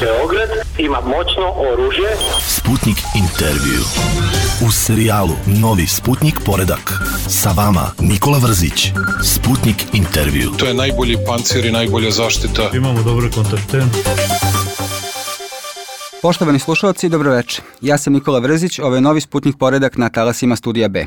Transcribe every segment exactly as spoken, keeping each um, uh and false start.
Beograd ima moćno oružje. Sputnik intervju. U serijalu Novi Sputnik poredak. Sa vama Nikola Vrzić. Sputnik intervju. To je najbolji pancir i najbolja zaštita. Imamo dobre kontakte. Poštovani slušalci, dobroveče. Ja sam Nikola Vrzić, ovo je Novi Sputnik poredak na talasima Studija B.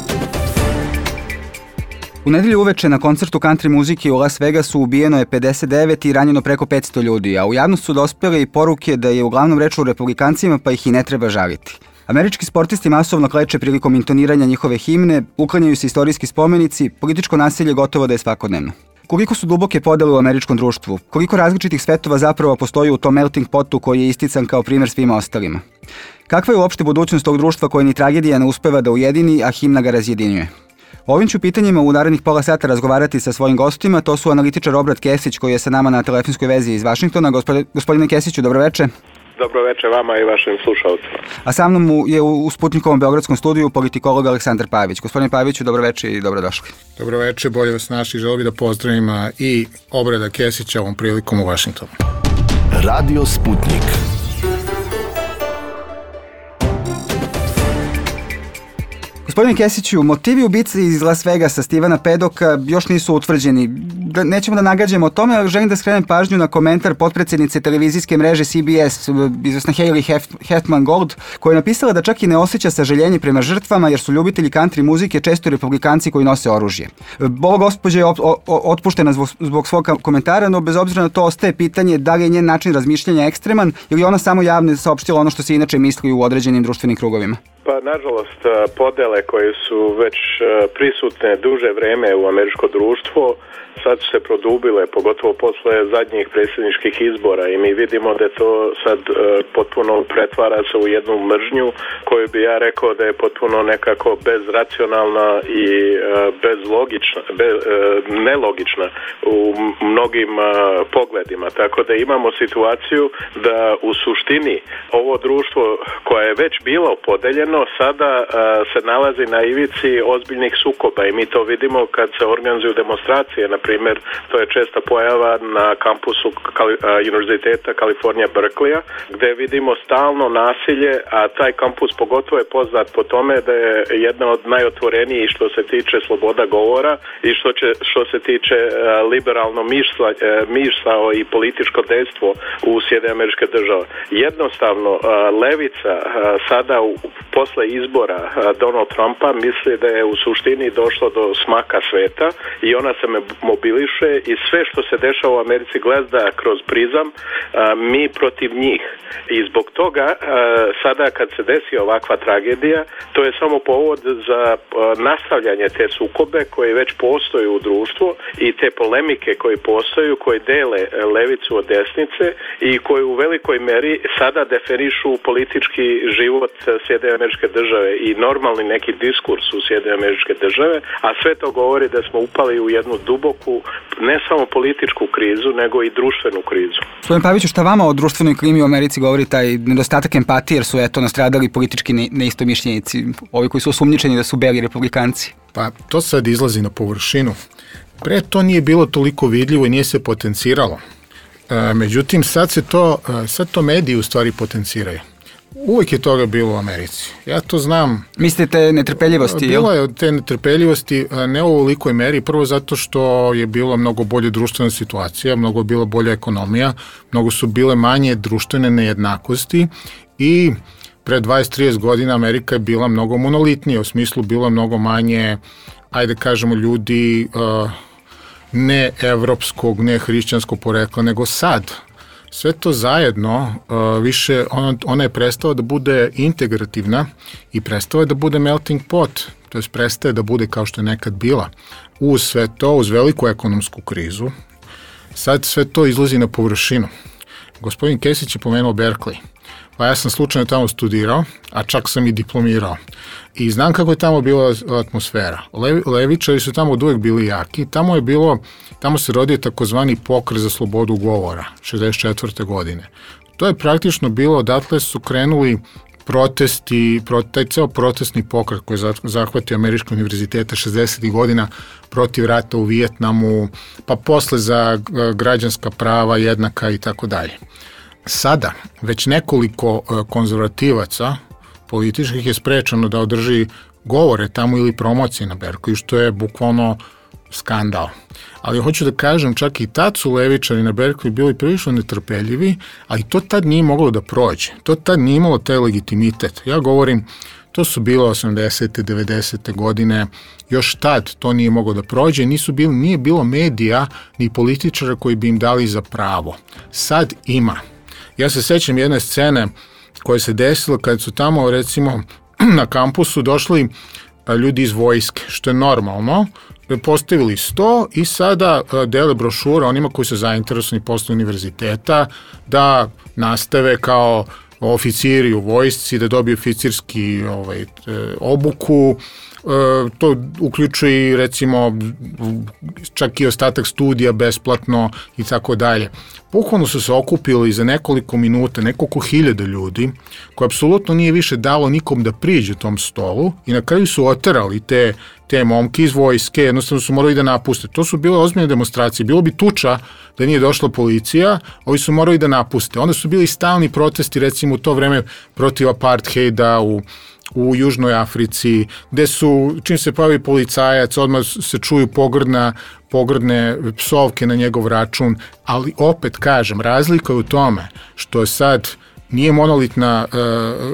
U nedelju uveče na koncertu country muzike u Las Vegasu ubijeno je pedeset devet i ranjeno preko petsto ljudi, a u javnost su dospele i poruke da je uglavnom reč o republikancima pa ih i ne treba žaliti. Američki sportisti masovno kleče prilikom intoniranja njihove himne, uklanjaju se istorijski spomenici, političko nasilje gotovo da je svakodnevno. Koliko su duboke podele u američkom društvu? Koliko različitih svetova zapravo postoji u tom melting potu koji je istican kao primer svima ostalima? Kakva je uopšte budućnost tog društva koje ni tragedija ne uspeva da ujedini, a himna ga razjedinjuje? O ovim ću pitanjima u narednih pola sata razgovarati sa svojim gostima. To su analitičar Obrat Kesić koji je sa nama na telefonskoj vezi iz Vašingtona. Gospodine, gospodine Kesiću, dobroveče. Dobroveče vama i vašim slušalcima. A sa mnom je u Sputnikovom beogradskom studiju politikolog Aleksandar Pavić. Gospodine Paviću, dobroveče i dobrodošli. Dobroveče, bolje vas naši. Želeo bih da pozdravim i Obrada Kesića ovom prilikom u Vašingtonu. Radio Sputnik. Gospodine Kesiću, motivi ubice iz Las Vegasa Stevena Paddocka još nisu utvrđeni. Nećemo da nagađamo o tome, ali želim da skrenem pažnju na komentar potpredsednice televizijske mreže C B S, izvesna Hailey Hefman-Gold, koja je napisala da čak i ne osjeća sažaljenje prema žrtvama, jer su ljubitelji country muzike često republikanci koji nose oružje. Ova gospođa je otpuštena zbog, zbog svog komentara, no bez obzira na to ostaje pitanje da li je njen način razmišljanja ekstreman ili ona samo javno saopštila ono što se inače misli u određenim društvenim krugovima. Pa, nažalost, podele koje su već prisutne duže vreme u američko društvo sad su se produbile, pogotovo posle zadnjih predsjedničkih izbora, i mi vidimo da to sad e, potpuno pretvara se u jednu mržnju koju bi ja rekao da je potpuno nekako bezracionalna i e, bezlogična, be, e, nelogična u mnogim e, pogledima. Tako da imamo situaciju da u suštini ovo društvo koje je već bilo podeljeno sada e, se nalazi na ivici ozbiljnih sukoba, i mi to vidimo kad se organizuju demonstracije. Na primjer, to je česta pojava na kampusu Kali, Univerziteta Kalifornija Berkeley, gde vidimo stalno nasilje, a taj kampus pogotovo je poznat po tome da je jedna od najotvorenijih što se tiče sloboda govora i što, će, što se tiče liberalno mišla, mišljao i političko dejstvo u Sjedinjenim Američke Države. Jednostavno, levica sada u, posle izbora Donald Trumpa misli da je u suštini došlo do smaka sveta i ona se mobiliše i sve što se dešava u Americi gleda kroz prizam a, mi protiv njih. I zbog toga a, sada kad se desi ovakva tragedija, to je samo povod za a, nastavljanje te sukobe koje već postoje u društvu i te polemike koje postoju, koje dele levicu od desnice i koje u velikoj meri sada definišu politički život Sjedinjene Američke Države i normalni neki diskurs u Sjedinjene Američke Države, a sve to govori da smo upali u jednu duboku, ne samo političku krizu, nego i društvenu krizu. Gospodin Paviću, šta vama o društvenoj klimi u Americi govori taj nedostatak empatije, jer su eto nastradali politički neistomišljenici, ovi koji su osumnjičeni da su beli republikanci? Pa to sad izlazi na površinu. Pre to nije bilo toliko vidljivo i nije se potenciralo. E, međutim, sad se to, sad to mediji u stvari potenciraju. Uvijek je toga bilo u Americi. Ja to znam. Mislite netrpeljivosti? Bilo je te netrpeljivosti, ne u ovolikoj meri, prvo zato što je bilo mnogo bolje društvena situacija, mnogo je bila bolja ekonomija, mnogo su bile manje društvene nejednakosti i pre dvadeset do trideset godina Amerika je bila mnogo monolitnija, u smislu bilo mnogo manje, ajde kažemo, ljudi uh, ne evropskog, ne hrišćanskog porekla, nego sad. Sve to zajedno, uh, više ona, ona je prestala da bude integrativna i prestala je da bude melting pot, to jest prestaje da bude kao što je nekad bila. Uz sve to, uz veliku ekonomsku krizu, sad sve to izlazi na površinu. Gospodin Kesić je pomenuo Berkeley. Pa ja sam slučajno tamo studirao, a čak sam i diplomirao. I znam kako je tamo bila atmosfera. Levi, levičari su tamo od uvek bili jaki. Tamo je bilo, tamo se rodio takozvani pokret za slobodu govora, šezdeset četvrte godine. To je praktično bilo, odatle su krenuli protesti, taj ceo protestni pokret koji je zahvatio američke univerzitete šezdesetih godina protiv rata u Vijetnamu, pa posle za građanska prava jednaka i tako dalje. Sada, već nekoliko konzervativaca političkih je sprečeno da održi govore tamo ili promocije na Berkeley, što je bukvalno skandal. Ali hoću da kažem, čak i tad su levičari na Berkeley bili prilično netrpeljivi, ali to tad nije moglo da prođe. To tad nije imalo taj legitimitet. Ja govorim, to su bile osamdesete, devedesete godine, još tad to nije moglo da prođe, nisu bili, nije bilo medija ni političara koji bi im dali za pravo. Sad ima. Ja se sećam jedne scene koja se desila kad su tamo, recimo, na kampusu došli ljudi iz vojske, što je normalno, postavili sto i sada dele brošure onima koji su zainteresovani posle univerziteta da nastave kao oficiri u vojsci, da dobiju oficirski ovaj, obuku. To uključuje i recimo čak i ostatak studija besplatno i tako dalje. Bukvalno su se okupili za nekoliko minuta, nekoliko hiljada ljudi, koje apsolutno nije više dalo nikom da priđe tom stolu i na kraju su oterali te, te momke iz vojske, jednostavno su morali da napuste. To su bile ozbiljne demonstracije. Bilo bi tuča da nije došla policija, ovi su morali da napuste. Onda su bili stalni protesti, recimo u to vreme protiv apartheida u u Južnoj Africi, gde su, čim se pojavi policajac, odmah se čuju pogrdna, pogrdne psovke na njegov račun, ali opet kažem, razlika je u tome što sad nije monolitna uh,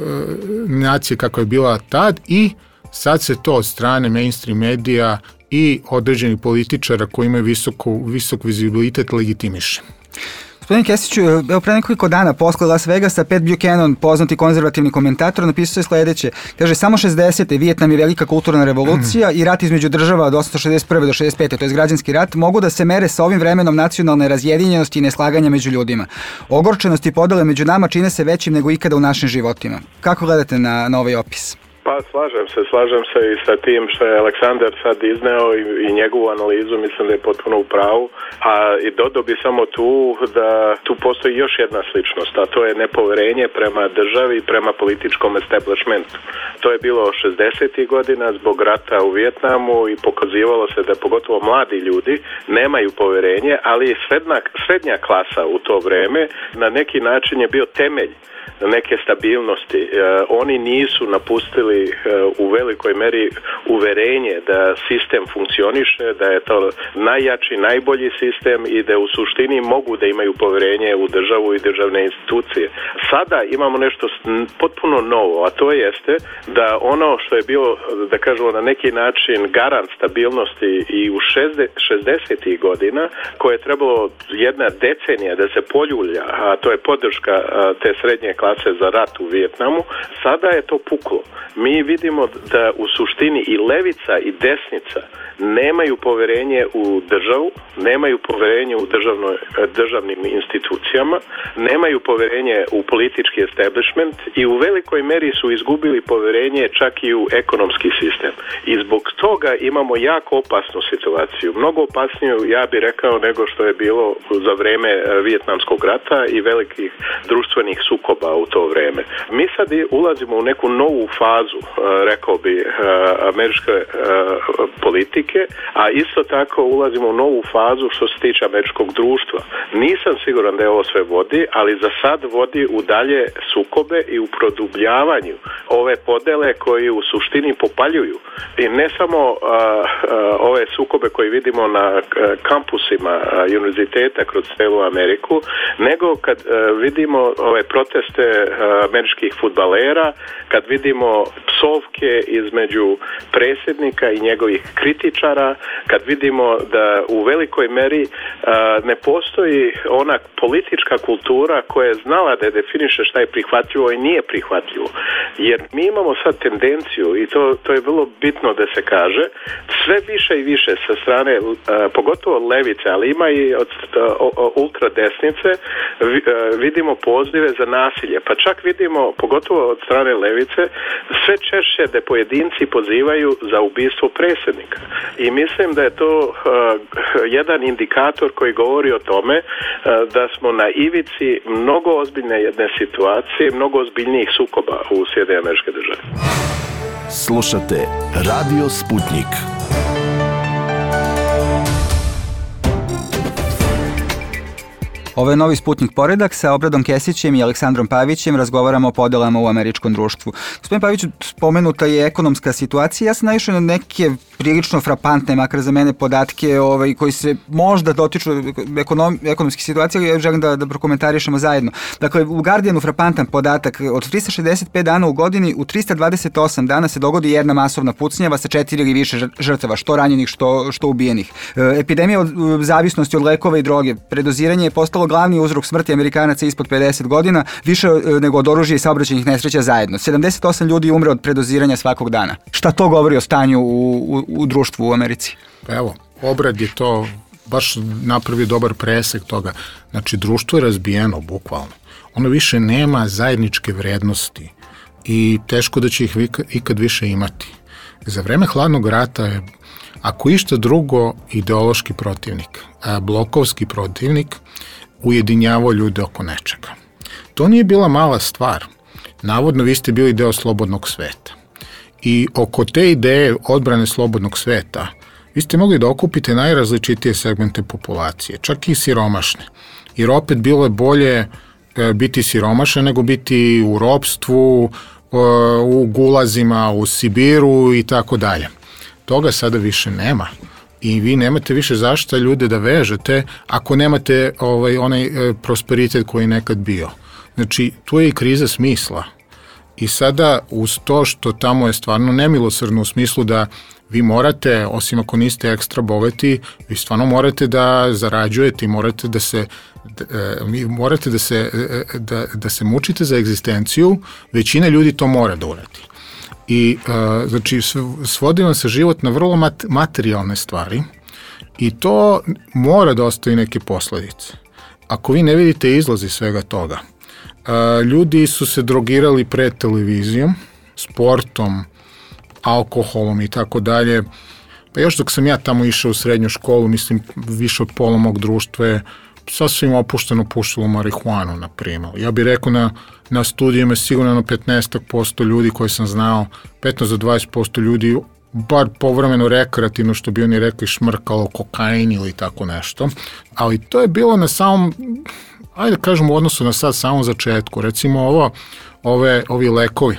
nacija kakva je bila tad i sad se to od strane mainstream medija i određenih političara koji imaju visoko, visok vizibilitet legitimiše. Gospodin Kesiću, evo pre nekoliko dana posle Las Vegasa, Pat Buchanan, poznati konzervativni komentator, napisao je sledeće. Kaže, samo šezdesete Vijetnam je velika kulturna revolucija i rat između država od osamsto šezdeset prve do šezdeset pete, to je građanski rat, mogu da se mere sa ovim vremenom nacionalne razjedinjenosti i neslaganja među ljudima. Ogorčenost i podele među nama čine se većim nego ikada u našim životima. Kako gledate na, na ovaj opis? Pa slažem se, slažem se i sa tim što je Aleksandar sad izneo i, i njegovu analizu, mislim da je potpuno u pravu, a i dodao bi samo tu da tu postoji još jedna sličnost, a to je nepoverenje prema državi i prema političkom establishmentu. To je bilo šezdesetih godina zbog rata u Vijetnamu i pokazivalo se da pogotovo mladi ljudi nemaju poverenje, ali srednja, srednja klasa u to vreme na neki način je bio temelj neke stabilnosti. E, oni nisu napustili e, u velikoj meri uverenje da sistem funkcioniše, da je to najjači, najbolji sistem i da u suštini mogu da imaju poverenje u državu i državne institucije. Sada imamo nešto potpuno novo, a to jeste da ono što je bilo, da kažemo, na neki način garant stabilnosti i u šezdesetih godina, koje je trebalo jedna decenija da se poljulja, a to je podrška a, te srednje klase za rat u Vijetnamu, sada je to puklo. Mi vidimo da u suštini i levica i desnica nemaju poverenje u državu, nemaju poverenje u državnoj, državnim institucijama, nemaju poverenje u politički establishment i u velikoj meri su izgubili poverenje čak i u ekonomski sistem. I zbog toga imamo jako opasnu situaciju. Mnogo opasniju, ja bih rekao, nego što je bilo za vreme Vijetnamskog rata i velikih društvenih sukoba u to vreme. Mi sad ulazimo u neku novu fazu, rekao bi, američke politike, a isto tako ulazimo u novu fazu što se tiče američkog društva. Nisam siguran da je ovo sve vodi, ali za sad vodi u dalje sukobe i u produbljavanju ove podele koji u suštini popaljuju. I ne samo a, a, ove sukobe koje vidimo na kampusima a, univerziteta kroz celu Ameriku, nego kad a, vidimo ove proteste a, američkih fudbalera, kad vidimo psovke između predsjednika i njegovih kritičara, kad vidimo da u velikoj meri a, ne postoji ona politička kultura koja je znala da je definiše šta je prihvatljivo i nije prihvatljivo. Jer mi imamo sad tendenciju, i to, to je vrlo bitno da se kaže, sve više i više sa strane, a, pogotovo levice, ali ima i od ultradesnice, vidimo pozive za nasilje. Pa čak vidimo, pogotovo od strane levice, sve češće da pojedinci pozivaju za ubistvo predsjednika. I mislim da je to uh, jedan indikator koji govori o tome uh, da smo na ivici mnogo ozbiljne jedne situacije, mnogo ozbiljnijih sukoba u Sjedinjenim Američke Države. Slušate Radio Sputnik. Ovo je Novi Sputnik Poredak, sa Obradom Kesićem i Aleksandrom Pavićem razgovaramo o podelama u američkom društvu. Gospodin Paviću, spomenuta je ekonomska situacija. Ja sam naišao na neke prilično frapantne, makar za mene, podatke ovaj, koji se možda dotiču ekonom, ekonomske situacije, ali ja želim da, da prokomentarišemo zajedno. Dakle, u Guardianu frapantan podatak, od trista šezdeset pet dana u godini, u trista dvadeset osam dana se dogodi jedna masovna pucnjava sa četiri ili više žrtava, što ranjenih, što, što ubijenih. Epidemija od zavisnosti od lekova i droge, predoziranje je postalo glavni uzrok smrti Amerikanaca ispod pedeset godina, više nego od oružja i saobraćajnih nesreća zajedno. sedamdeset osam ljudi umre od predoziranja svakog dana. Šta to govori o stanju u, u, u društvu u Americi? Pa evo, Obrad je to baš napravio dobar presek toga. Znači, društvo je razbijeno, bukvalno. Ono više nema zajedničke vrednosti i teško da će ih ikad više imati. Za vreme hladnog rata je, ako išta drugo, ideološki protivnik, a blokovski protivnik, ujedinjavao ljude oko nečega. To nije bila mala stvar. Navodno, vi ste bili deo slobodnog sveta. I oko te ideje odbrane slobodnog sveta, vi ste mogli da okupite najrazličitije segmente populacije, čak i siromašne. Jer opet bilo je bolje biti siromašan nego biti u ropstvu, u gulazima, u Sibiru i tako dalje. Toga sada više nema. I vi nemate više zašto ljude da vežete ako nemate ovaj, onaj e, prosperitet koji je nekad bio. Znači, tu je i kriza smisla. I sada, uz to što tamo je stvarno nemilosrdno u smislu da vi morate, osim ako niste ekstra bogati, vi stvarno morate da zarađujete i morate da se vi morate da se, da, da se mučite za egzistenciju, većina ljudi to mora da uradi. I uh, znači svodi vam se život na vrlo mat, materijalne stvari i to mora da ostavi neke posledice. Ako vi ne vidite izlazi svega toga, uh, ljudi su se drogirali pred televizijom, sportom, alkoholom i tako dalje. Pa još dok sam ja tamo išao u srednju školu, mislim više od pola mog društva je sasvim opušteno pušilo marihuanu, na primjer. Ja bih rekao na, na studijima sigurno na petnaest posto ljudi koji sam znao, petnaest do dvadeset posto ljudi, bar povremeno rekreativno, što bi oni rekli, šmrkalo kokain ili tako nešto. Ali to je bilo na samom, ajde da kažemo u odnosu na sad samom začetku. Recimo ovo, ove, ovi lekovi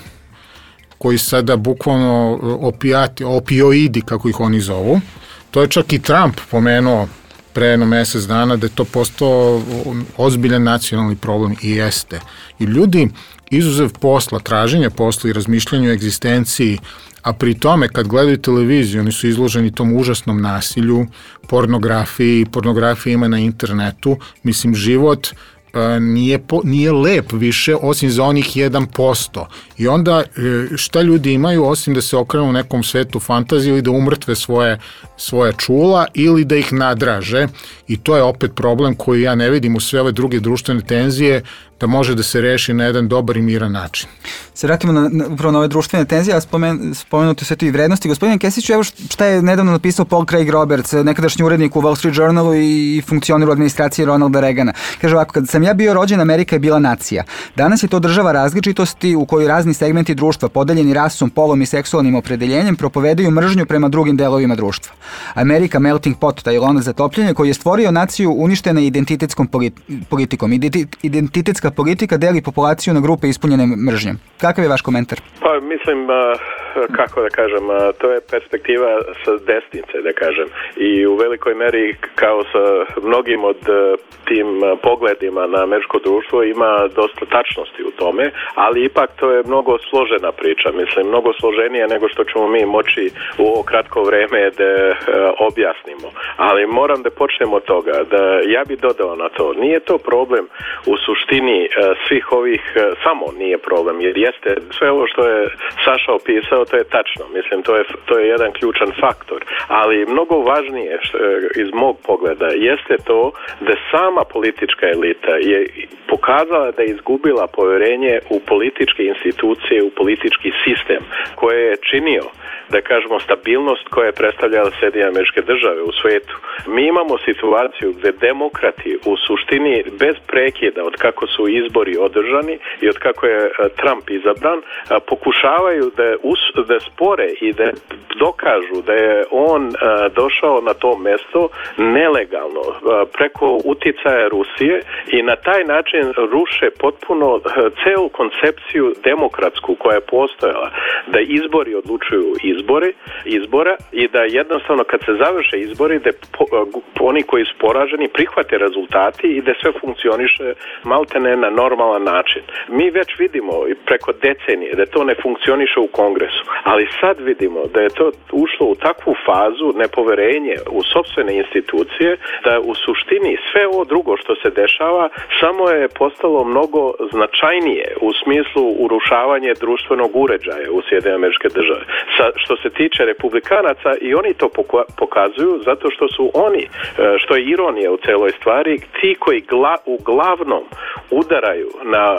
koji sada bukvalno opijati, opioidi, kako ih oni zovu, to je čak i Trump pomenuo pre jedno mesec dana da je to postao ozbiljan nacionalni problem i jeste. I ljudi izuzev posla, traženja posla i razmišljanju o egzistenciji, a pri tome kad gledaju televiziju oni su izloženi tom užasnom nasilju, pornografiji, pornografija ima na internetu, mislim život nije, po, nije lep više osim za onih jedan posto. I onda šta ljudi imaju osim da se okrenu u nekom svetu fantazije ili da umrtve svoje, svoje čula ili da ih nadraže i to je opet problem koji ja ne vidim u sve ove druge društvene tenzije da može da se reši na jedan dobar i miran način. Se vratimo na, na, upravo na ove društvene tenzije, a spomen, spomenuti sve tu i vrednosti. Gospodin Kesiću, evo šta je nedavno napisao Paul Craig Roberts, nekadašnji urednik u Wall Street Journalu i, i funkcioner u administraciji Ronalda Reagana. Kaže ovako, kad sam ja bio rođen, Amerika je bila nacija. Danas je to država različitosti u kojoj razni segmenti društva, podeljeni rasom, polom i seksualnim opredeljenjem, propovedaju mržnju prema drugim delovima društva. Amerika melting pot, taj lonac zatopljenja koji je stvorio naciju uništene identitetskom politikom. Identitetska politika deli populaciju na grupe ispunjene mržnjom. Kakav je vaš komentar? Pa mislim, kako da kažem, to je perspektiva sa desnice, da kažem. I u velikoj meri, kao sa mnogim od tim pogledima na američko društvo, ima dosta tačnosti u tome, ali ipak to je mnogo složena priča, mislim, mnogo složenija nego što ćemo mi moći u ovo kratko vreme da objasnimo. Ali moram da počnemo od toga, da ja bih dodao na to, nije to problem u suštini svih ovih, samo nije problem, jer jeste sve ovo što je Saša opisao, to je tačno, mislim, to je, to je jedan ključan faktor, ali mnogo važnije što, iz mog pogleda jeste to da sama politička elita je pokazala da je izgubila povjerenje u političke institucije, u politički sistem koje je činio, da kažemo, stabilnost koja je predstavljala Sjedinjene Američke Države u svetu. Mi imamo situaciju gdje demokrati u suštini bez prekida od kako su izbori održani i od kako je Trump izabran, pokušavaju da us, da spore i da dokažu da je on uh, došao na to mesto nelegalno, uh, preko uticaja Rusije i na taj način ruše potpuno uh, celu koncepciju demokratsku koja je postojala, da izbori odlučuju izbori, izbora i da jednostavno kad se završe izbori da po, uh, oni koji su poraženi prihvate rezultati i da sve funkcioniše maltene na normalan način. Mi već vidimo preko decenije da to ne funkcioniše u Kongresu, ali sad vidimo da je to ušlo u takvu fazu nepoverenje u sopstvene institucije da u suštini sve ovo drugo što se dešava samo je postalo mnogo značajnije u smislu urušavanja društvenog uređaja u Sjedinjene Američke Države. Sa, što se tiče republikanaca i oni to pokazuju zato što su oni, što je ironija u celoj stvari, ti koji gla, uglavnom udaraju na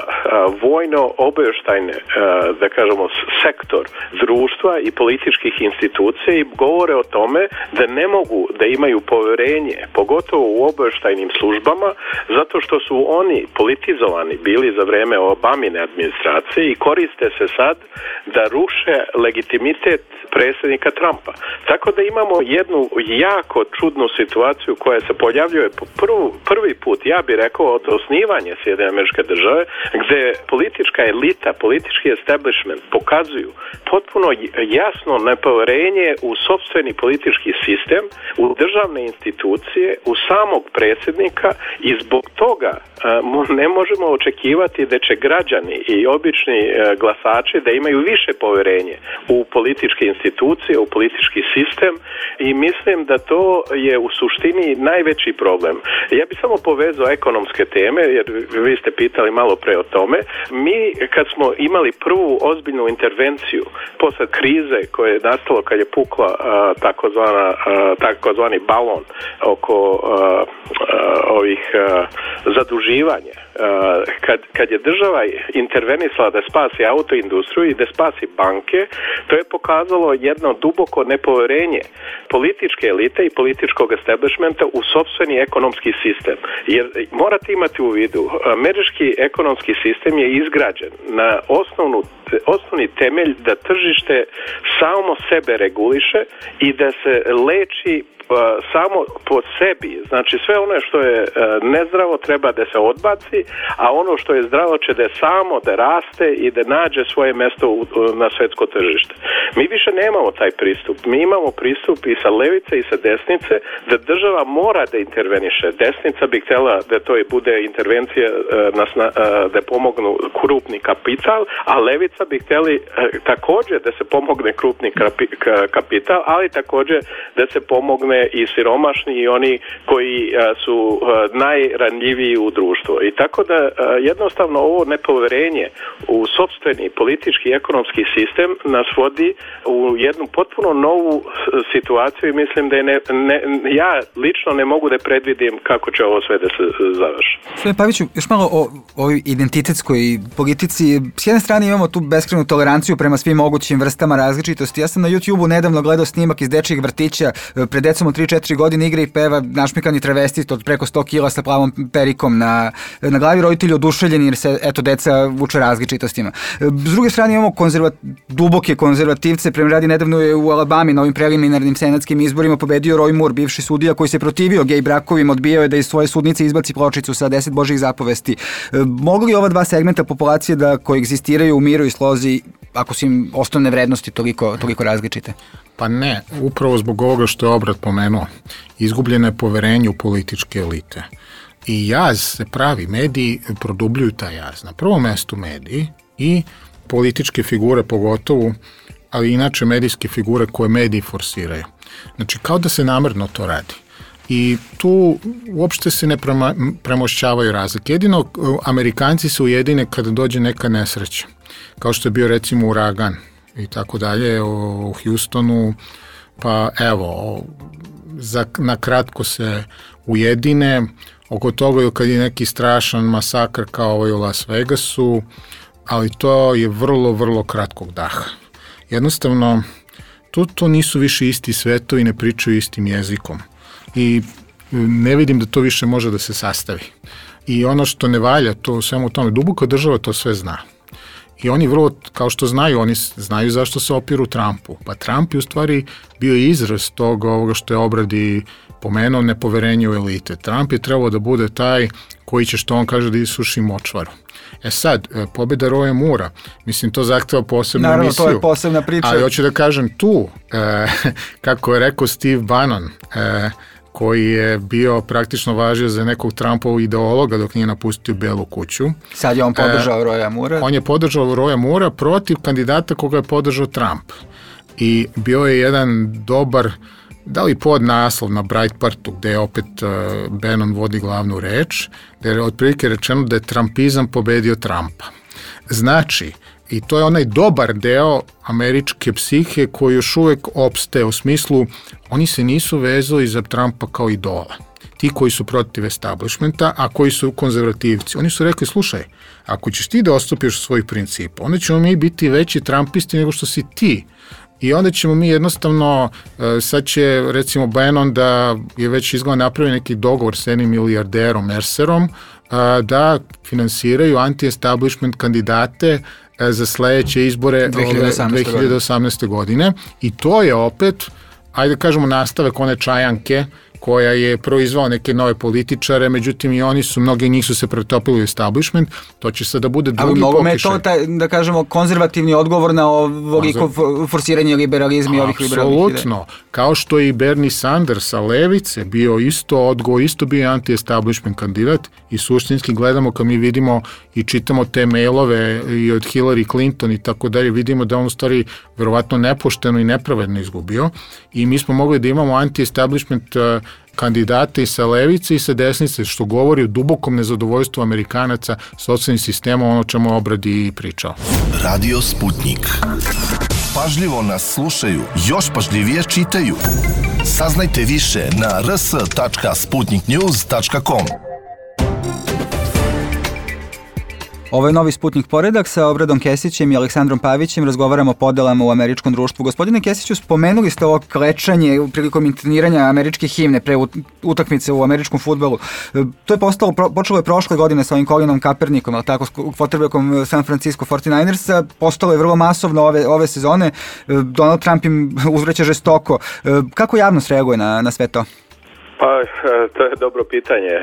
vojno obavještajne, da kažemo, sektor društva i političkih institucija i govore o tome da ne mogu da imaju poverenje, pogotovo u obavještajnim službama, zato što su oni politizovani bili za vreme Obamine administracije i koriste se sad da ruše legitimitet predsjednika Trumpa. Tako da imamo jednu jako čudnu situaciju koja se pojavljuje prvu, prvi put, ja bih rekao, od osnivanja Sjedinjene Američke Države, gde politička elita, politički establishment pokazuju potpuno jasno nepoverenje u sopstveni politički sistem, u državne institucije, u samog predsjednika i zbog toga ne možemo očekivati da će građani i obični glasači da imaju više poverenje u političke institucije, u politički sistem i mislim da to je u suštini najveći problem. Ja bih samo povezao ekonomske teme, jer vi ste pitali malo pre o tome. Mi kad smo imali prvu ozbiljnu intervenciju posle krize koja je nastalo kad je pukla uh, takozvana, uh, takozvani balon oko uh, uh, ovih uh, zaduživanja. Uh, kad, kad je država intervenisala da spasi autoindustriju i da spasi banke, to je pokazalo jedno duboko nepoverenje političke elite i političkog establishmenta u sopstveni ekonomski sistem. Jer morate imati u vidu, američki ekonomski sistem je izgrađen na osnovnu, osnovni temelj da tržište samo sebe reguliše i da se leči samo po sebi. Znači sve ono što je nezdravo treba da se odbaci, a ono što je zdravo će da samo da raste i da nađe svoje mesto na svetsko tržište. Mi više nemamo taj pristup. Mi imamo pristup i sa levice i sa desnice da država mora da interveniše. Desnica bi htjela da to i bude intervencija da pomognu krupni kapital, a levica bi htjeli također da se pomogne krupni kapital, ali također da se pomogne i siromašni i oni koji su najranjiviji u društvu. I tako da jednostavno ovo nepoverenje u sopstveni politički i ekonomski sistem nas vodi u jednu potpuno novu situaciju i mislim da je ne, ne, ja lično ne mogu da predvidim kako će ovo sve da se završi. Sve Paviću, još malo o ovoj identitetskoj politici. S jedne strane imamo tu beskrajnu toleranciju prema svim mogućim vrstama različitosti. Ja sam na YouTubeu nedavno gledao snimak iz dečijeg vrtića, pred decom od tri četiri godine igra i peva našmikani travestit od preko sto kila sa plavom perikom na, na glavi, roditelji oduševljeni jer se, eto, deca vuče različitostima. S druge strane imamo konzerva, duboke konzervativce, prema radi nedavno je u Alabami na ovim preliminarnim senatskim izborima pobedio Roy Moore, bivši sudija koji se protivio gej brakovima, odbijao je da iz svoje sudnice izbaci pločicu sa deset božjih zapovesti. Mogu li ova dva segmenta populacije da koegzistiraju u miru i slozi ako su im osnovne vrednosti toliko, toliko različite? Pa ne, upravo zbog ovoga što je Obrat pomenuo. Izgubljeno je poverenje u političke elite. I jaz se pravi, mediji produbljuju taj jaz. Na prvom mestu mediji i političke figure pogotovo, ali inače medijske figure koje mediji forsiraju. Znači kao da se namerno to radi. I tu uopšte se ne prema, premošćavaju razlike. Jedino Amerikanci se ujedine kada dođe neka nesreća. Kao što je bio recimo uragan i tako dalje u Houstonu, pa evo, za, na kratko se ujedine, oko toga kad je neki strašan masakr kao ovaj u Las Vegasu, ali to je vrlo, vrlo kratkog daha. Jednostavno, to, to nisu više isti svetovi, ne pričaju istim jezikom i ne vidim da to više može da se sastavi. I ono što ne valja, to svemu tome, duboka država to sve zna. I oni vrlo, kao što znaju, oni znaju zašto se opiru Trumpu. Pa Trump je u stvari bio izraz toga ovoga što je Obradi pomenuo, nepoverenje u elite. Trump je trebao da bude taj koji će, što on kaže, da isuši močvaru. E sad, pobjeda Roya Moora, mislim, to zahteva posebnu Naravno, emisiju. to je posebna priča. Ali hoću da kažem tu, e, kako je rekao Steve Bannon, e, koji je bio praktično važio za nekog Trumpovog ideologa dok nije napustio Belu kuću. Sad je on podržao e, Roya Moora. On je podržao Roya Moora protiv kandidata koga je podržao Trump. I bio je jedan dobar, da li podnaslov na Breitbartu, gde je opet uh, Bannon vodi glavnu reč, gde je otprilike rečeno da je Trumpizam pobedio Trumpa. Znači, i to je onaj dobar deo američke psihe koji još uvek opstaje u smislu, oni se nisu vezali za Trumpa kao idola. Ti koji su protiv establishmenta, a koji su konzervativci. Oni su rekli, slušaj, ako ćeš ti da odstupiš od svojih principa, onda ćemo mi biti veći Trumpisti nego što si ti. I onda ćemo mi jednostavno, sad će recimo Bannon da je već izgleda napravio neki dogovor s jednim milijarderom Mercerom da finansiraju anti-establishment kandidate za sledeće izbore dve hiljade osamnaeste. godine. I to je opet, ajde kažemo, nastavak one čajanke koja je proizvao neke nove političare, međutim i oni su, mnogi njih su se pretopili u establishment, to će sad da bude drugi pokušaj. Ali mnogo je to, taj, da kažemo, konzervativni odgovor na ovoliko forsiranje liberalizma i ovih liberalnih ideja. Apsolutno, kao što i Bernie Sanders sa levice bio isto odgovor, isto bio anti-establishment kandidat i suštinski gledamo kad mi vidimo i čitamo te mailove i od Hillary Clinton i tako dalje, vidimo da on u stvari verovatno nepošteno i nepravedno izgubio i mi smo mogli da imamo anti-establishment kandidate i sa levice i sa desnice, što govori o dubokom nezadovoljstvu Amerikanaca socijalnim sistemom, ono čemu Obradi pričao. Radio Sputnik. Pažljivo nas slušaju, još pažljivije čitaju. Saznajte više na r s tačka sputnik news tačka com. Ovo je novi Sputnik poredak sa Obradom Kesićem i Aleksandrom Pavićem. Razgovaramo o podelama u američkom društvu. Gospodine Kesiću, spomenuli ste ovo klečanje prilikom intoniranja američke himne pre utakmice u američkom fudbalu. To je postalo, počelo je prošle godine sa ovim Colinom Kaepernickom, ali tako, quarterbackom San Francisco forty-ninersa. Postalo je vrlo masovno ove, ove sezone. Donald Trump im uzvraća žestoko. Kako javnost reaguje na, na sve to? Pa, to je dobro pitanje.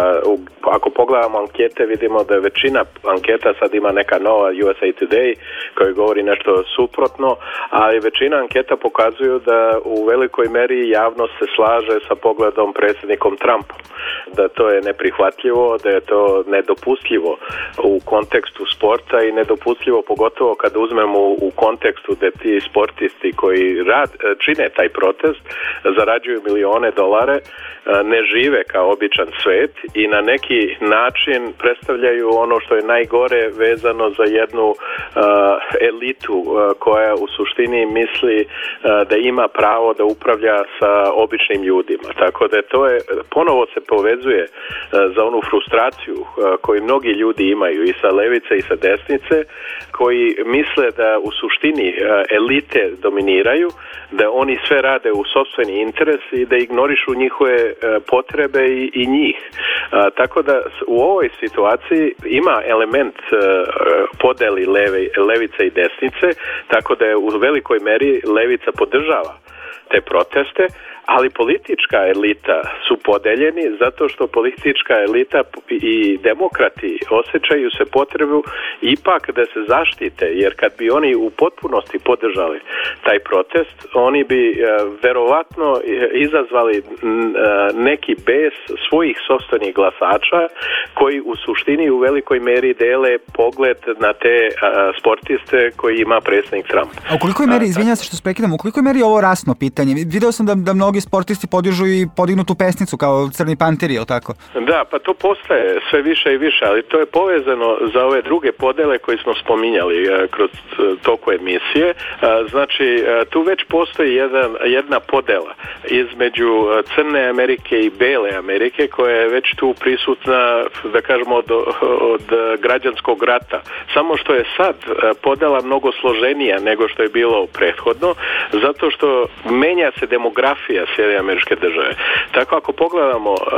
Ako pogledamo ankete, vidimo da većina anketa sad ima neka nova U S A Today koji govori nešto suprotno, ali većina anketa pokazuju da u velikoj meri javnost se slaže sa pogledom predsjednikom Trumpom. Da to je neprihvatljivo, da je to nedopustljivo u kontekstu sporta i nedopustljivo pogotovo kad uzmemo u kontekstu da ti sportisti koji rad, čine taj protest zarađuju milione dolare, ne žive kao običan svet i na neki način predstavljaju ono što je najgore vezano za jednu uh, elitu uh, koja u suštini misli uh, da ima pravo da upravlja sa običnim ljudima. Tako da to je, ponovo se povezuje uh, za onu frustraciju uh, koju mnogi ljudi imaju i sa levice i sa desnice, koji misle da u suštini uh, elite dominiraju, da oni sve rade u sopstveni interes i da ignorišu njihove potrebe i, i njih. A, tako da u ovoj situaciji ima element a, podeli leve, levice i desnice, tako da je u velikoj meri levica podržava te proteste, ali politička elita su podeljeni zato što politička elita i demokrati osjećaju se potrebu ipak da se zaštite, jer kad bi oni u potpunosti podržali taj protest, oni bi uh, verovatno izazvali uh, neki bes svojih sopstvenih glasača koji u suštini u velikoj meri dele pogled na te uh, sportiste koji ima predsjednik Trump. A u kolikoj meri, izvinjam se što sprekidam, u kolikoj meri je ovo rasno pitanje? Video sam da, da mnogi sportisti podižu i podignu tu pesnicu kao Crni panteri, je li tako? Da, pa to postaje sve više i više, ali to je povezano za ove druge podele koje smo spominjali uh, kroz uh, toku emisije. Uh, znači, uh, tu već postoji jedan, jedna podela između uh, Crne Amerike i Bele Amerike koja je već tu prisutna, da kažemo, od, od uh, građanskog rata. Samo što je sad uh, podela mnogo složenija nego što je bilo prethodno, zato što menja se demografija Sjedinjene Američke Države. Tako ako pogledamo uh,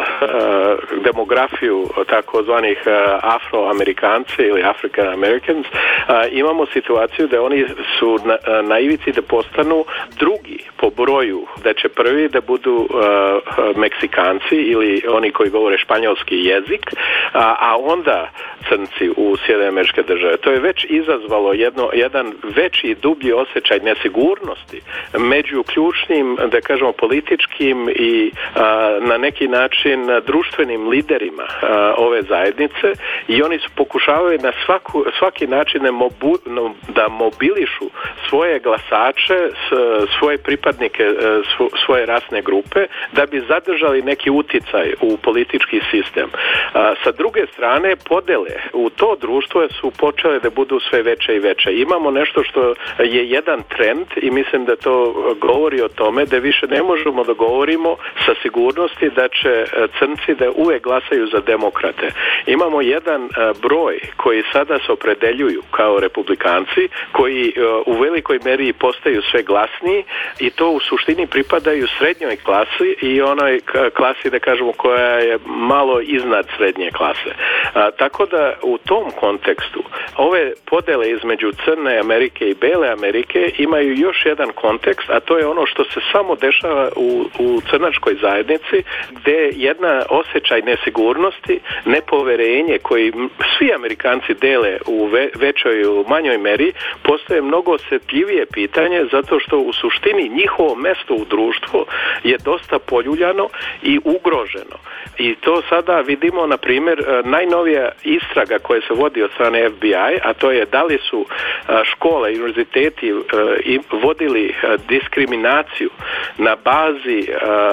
uh, demografiju takozvanih uh, Afroamerikanci ili African Americans, uh, imamo situaciju da oni su na, uh, na ivici da postanu drugi po broju, da će prvi da budu uh, Meksikanci ili oni koji govore španjolski jezik, a, a onda crnci u Sjedinjene Američke Države. To je već izazvalo jedno, jedan veći i dublji osjećaj nesigurnosti među ključnim, da kažemo, političkim i a, na neki način društvenim liderima a, ove zajednice, i oni su pokušavaju na svaku, svaki način mobu, no, da mobilišu svoje glasače, s, svoje pripadnike svo, svoje rasne grupe, da bi zadržali neki uticaj u politički sistem. A, sa druge strane, podele u to društvo su počele da budu sve veće i veće. Imamo nešto što je jedan trend i mislim da to govori o tome da više ne možemo da govorimo sa sigurnosti da će crnci da uvek glasaju za demokrate. Imamo jedan broj koji sada se opredeljuju kao republikanci, koji u velikoj meri postaju sve glasniji, i to u suštini pripadaju srednjoj klasi i onoj klasi, da kažemo, koja je malo iznad srednje klase. A, tako da u tom kontekstu ove podele između Crne Amerike i Bele Amerike imaju još jedan kontekst, a to je ono što se samo dešava u, u crnačkoj zajednici, gde jedna osjećaj nesigurnosti, nepoverenje koji svi Amerikanci dele u ve, većoj i u manjoj meri, postaje mnogo osjetljivije pitanje, zato što u suštini njihovo mesto u društvu je dosta poljuljano i ugroženo. I to sada vidimo, na primjer, najnovija istraga koja se vodi od strane F B I, a to je da li su škole i univerziteti vodili diskriminaciju na bazi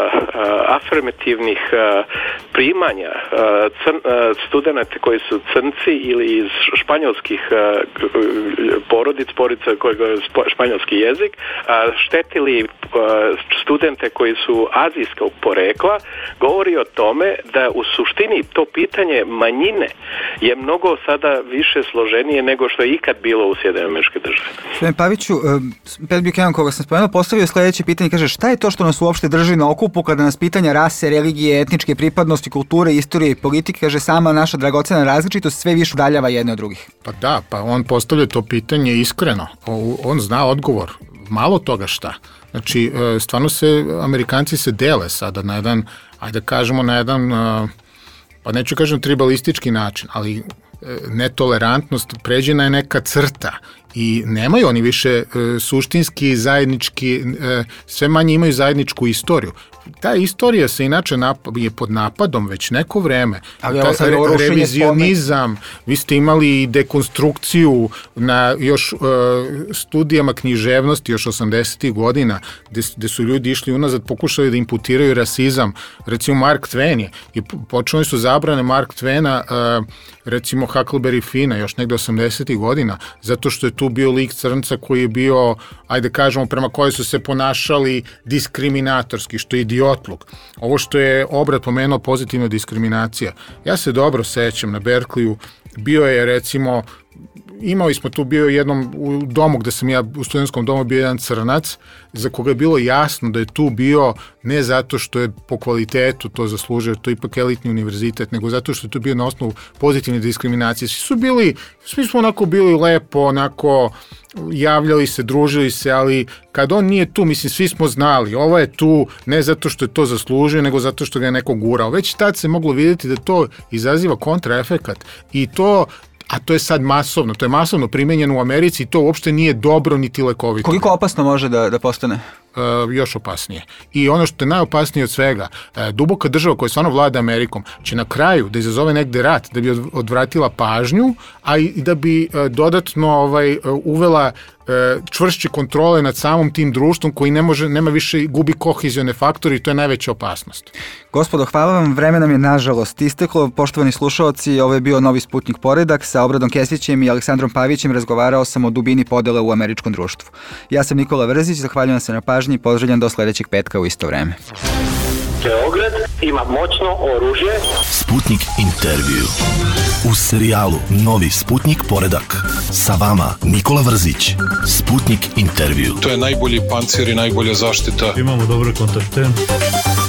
afirmativnih primanja studenta koji su crnci ili iz španjolskih porodic, porodica koji govore španjolski jezik, štetili studente koji su azijskog porekla, govori o tome da u suštini to pitanje manjine je mnogo sada više složenije nego što je ikad bilo u Sjedinjenim Američke Države. Gospodin Paviću, Pat Buchanan, koga sam spomenuo, postavio sljedeće pitanje, kaže, šta je to što nas uopšte drži na okupu kada nas pitanja rase, religije, etničke pripadnosti, kulture, istorije i politike, kaže, sama naša dragocena različitost sve više udaljava jedne od drugih? Pa da, pa on postavlja to pitanje iskreno. On zna odgovor. Malo toga šta. Znači, stvarno se, Amerikanci se dele sada na jedan, ajde da kažemo, na jedan, pa neću kažem tribalistički način, ali netolerantnost pređena je neka crta i nemaju oni više suštinski, zajednički, sve manje imaju zajedničku istoriju. Ta istorija se inače nap- je pod napadom već neko vreme. Ali ta, re- revizionizam, vi ste imali dekonstrukciju na još uh, studijama književnosti još osamdesetih godina, gde, gde su ljudi išli unazad, pokušali da imputiraju rasizam. Recimo Mark Twain je, i počeli su zabrane Mark Twaina, uh, recimo Huckleberry Finna još negde osamdesetih godina, zato što je tu bio lik crnca koji je bio, ajde kažemo, prema kojoj su se ponašali diskriminatorski, što je idiotluk. Ovo što je Obrat pomenuo, pozitivna diskriminacija. Ja se dobro sećam na Berkeleyu, bio je recimo, imali smo tu, bio jednom u domu gde sam ja, u studentskom domu, bio jedan crnac, za koga je bilo jasno da je tu bio ne zato što je po kvalitetu to zaslužio, to je ipak elitni univerzitet, nego zato što je tu bio na osnovu pozitivne diskriminacije. Svi su bili, svi smo onako bili lepo, onako javljali se, družili se, ali kad on nije tu, mislim, svi smo znali, ovo je tu ne zato što je to zaslužio, nego zato što ga je neko gurao. Već tad se moglo vidjeti da to izaziva kontraefekat i to, a to je sad masovno, to je masovno primenjeno u Americi i to uopšte nije dobro niti lekovito. Koliko opasno može da, da postane? Uh, još opasnije. I ono što je najopasnije od svega, uh, duboka država koja stvarno vlada Amerikom će na kraju da izazove negde rat, da bi odvratila pažnju, a i da bi uh, dodatno ovaj, uh, uvela uh, čvršće kontrole nad samom tim društvom koji ne može, nema više, gubi kohezione faktore i to je najveća opasnost. Gospodo, hvala vam, vreme nam je nažalost isteklo. Poštovani slušaoci, ovo je bio Novi Sputnik Poredak. Sa Obradom Kesvićem i Aleksandrom Pavićem razgovarao sam o dubini podele u američkom društvu. Ja sam Nikola Vrzić, zahvaljujem se na pažnji i pozdravljam do sledećeg petka u isto vreme. Beograd ima moćno oružje. Sputnik intervju. U serijalu Novi Sputnik poredak. Sa vama Nikola Vrzić. Sputnik intervju. To je najbolji pancir i najbolja zaštita. Imamo dobre kontakte.